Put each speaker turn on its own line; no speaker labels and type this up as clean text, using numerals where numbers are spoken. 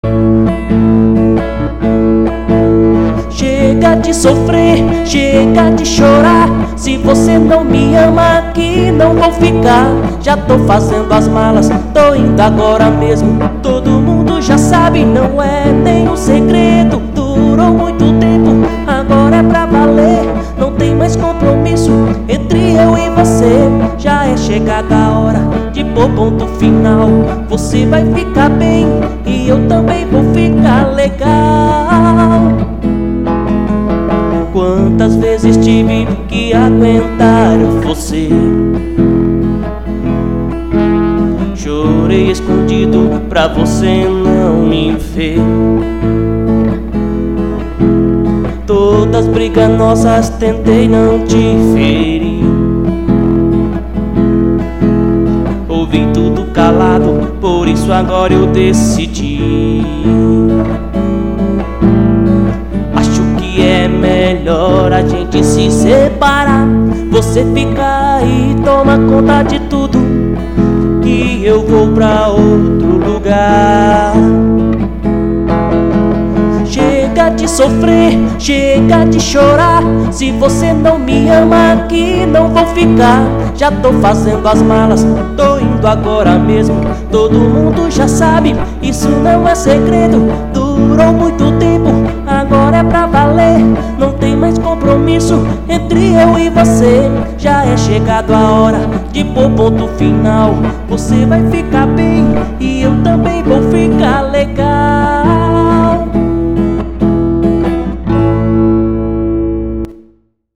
Chega de sofrer, chega de chorar. Se você não me ama aqui, não vou ficar. Já tô fazendo as malas, tô indo agora mesmo. Todo mundo já sabe, não é nenhum segredo. Durou muito tempo, agora é pra valer. Não tem mais compromisso entre eu e você. Já é chegada a hora de pôr ponto final. Você vai ficar bem e eu também vou ficar legal. Quantas vezes tive que aguentar você? Chorei escondido pra você não me ver. Todas brigas nossas tentei não te ferir. Ouvi tudo calado, por isso agora eu decidi. Acho que é melhor a gente se separar. Você fica aí, toma conta de tudo, que eu vou pra outro lugar. Chega de sofrer, chega de chorar. Se você não me ama aqui, não vou ficar. Já tô fazendo as malas, tô indo agora mesmo. Todo mundo já sabe, isso não é segredo. Durou muito tempo, agora é pra valer. Não tem mais compromisso entre eu e você. Já é chegado a hora de pôr ponto final. Você vai ficar bem e eu também vou ficar legal.